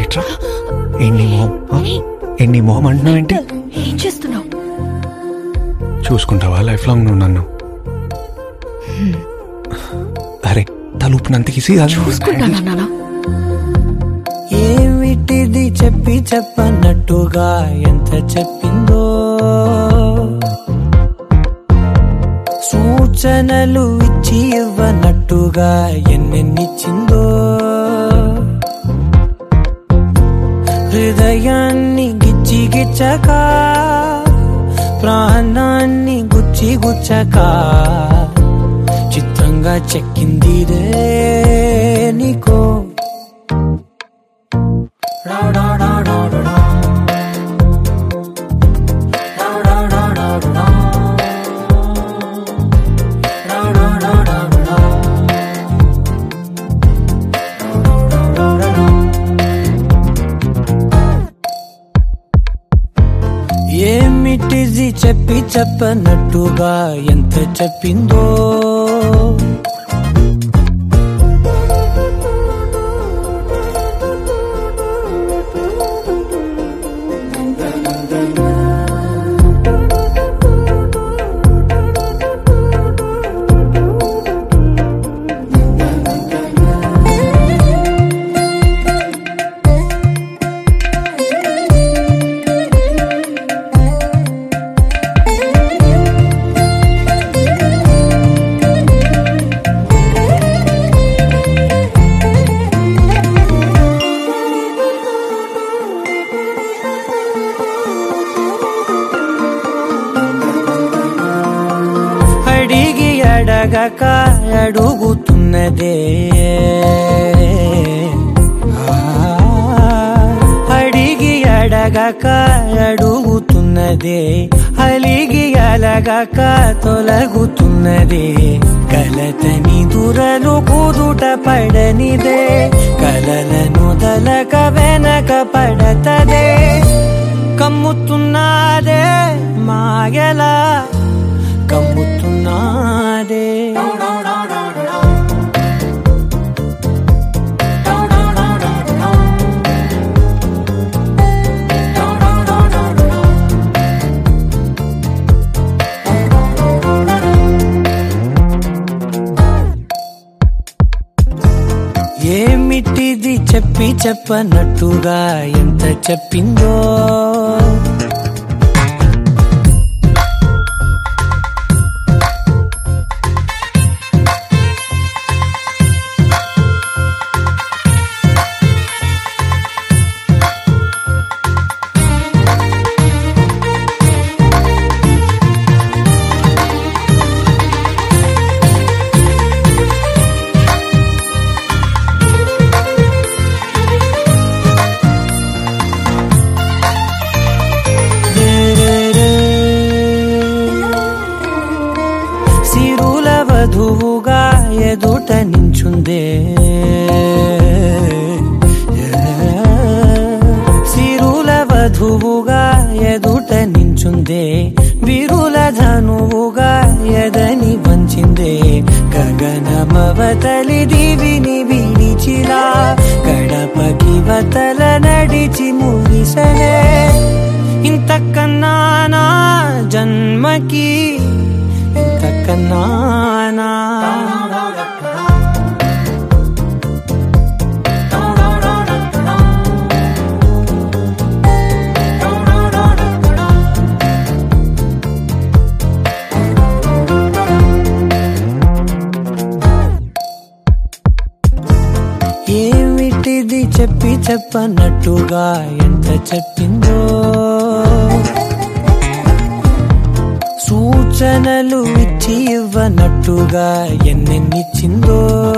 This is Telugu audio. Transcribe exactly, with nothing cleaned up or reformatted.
ఇట్రా. ఎన్ని మొహం ఎన్ని మొహం అంటున్నావు ఏంటి? ఏం చేస్తున్నావు? చూసుకుంటావా లైఫ్ లాంగ్ నువ్వు నన్ను? అరే తలుపునంతకిసి చూసుకుంటానా నాన్న? ఏమిటిది చెప్పి చెప్పన్నట్టుగా ఎంత చెప్పిందో, సూచనలు ఇచ్చి ఇవ్వనట్టుగా ఎన్నెన్నిచ్చిందో, హృదయాన్ని గిచ్చి గిచ్చక ప్రాణాన్ని గుచ్చి గుచ్చక చిత్రంగా చెక్కిందిరే నీకో. ఏమిటిది చెప్పి చెప్పనట్టుగా ఎంత చెప్పిందో, అడిగి అడగక అడుగుతున్నదే, అడిగి అడగక అడుగుతున్నదే, అలిగి అలగక తొలగుతున్నదే, కలతని దురలు కుదుట పడనిదే, కలలను దలక వెనక పడతదే, కమ్ముతున్నదే మాయలా కమ్ముతున్నాదే. ఏమిటిది చెప్పి చెప్పనట్టుగా ఎంత చెప్పిందో, వధువుగా ఎదుట నించుందే, సిరుల వధువుగా ఎదుట నించుందే, విరుల ధనువుగా ఎదని వంచిందే, గగనమవతలి దివిని విడిచిలా గడపకి వతల నడిచి ముగిసనే, ఇంతకన్నా నా జన్మకి ఇంతకన్నానా. ఏమిటిది చెప్పి చెప్పనట్టుగా ఎంత చెప్పిందో, సూచనలు ఇచ్చి ఇవ్వనట్టుగా ఎన్నెన్నిచ్చిందో,